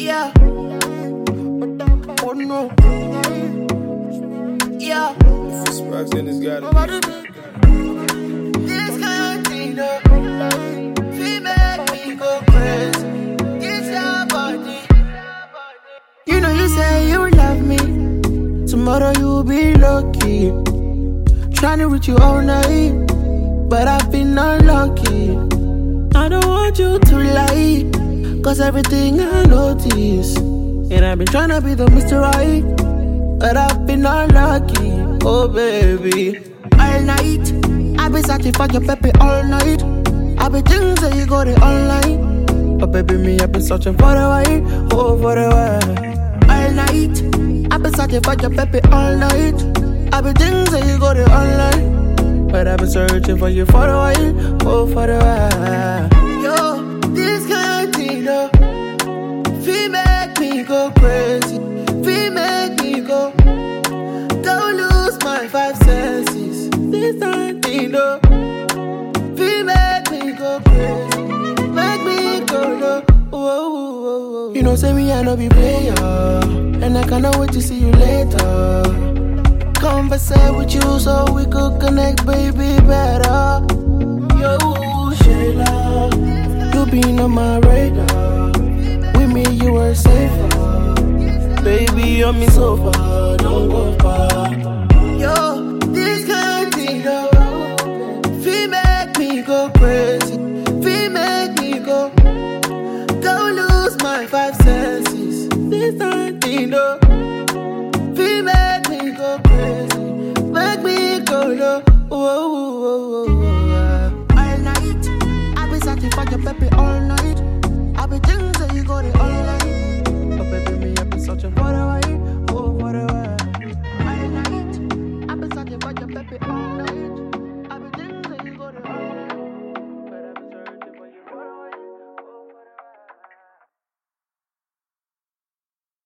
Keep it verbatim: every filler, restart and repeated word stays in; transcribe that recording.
Yeah. Oh no. Yeah. Sparks in this guy. This kind of thing, though, feel make me go crazy. It's your body. You know you say you love me. Tomorrow you'll be lucky. Trying to reach you all night, but I've been unlucky. I don't want you to lie, cause everything I notice. And I've been trying to be the Mister Right, but I've been unlucky. Oh baby, all night I've been searching for your baby all night. I've been thinking that you got it online, but baby me I've been searching for the white, oh for the white. All night I've been searching for your baby all night. I've been thinking that you got it online, but I've been searching for you for the while, oh for the while. Yo, this kind of thing, though, feel make me go crazy. Feel make me go, don't lose my five senses. This kind of thing, though, feel make me go crazy. Make me go low, whoa, whoa, whoa. You know, say me I no be player, and I cannot wait to see you later. Conversate with you so we could connect, baby, better. Yo, Shayla, you been on my radar. With me, you were safer. Baby, on me so far, don't go far. Yo, this kind of thing, though, feel make me go crazy. Feel make me go, don't lose my five senses. This kind of thing, though, feel make me go crazy, make me go low, whoa, whoa, whoa, whoa. All night, I've been searching for your baby all night. I've been thinking that you got it online, but baby me I've been searching for the white, oh for the white. All night, I've been searching for your baby all night.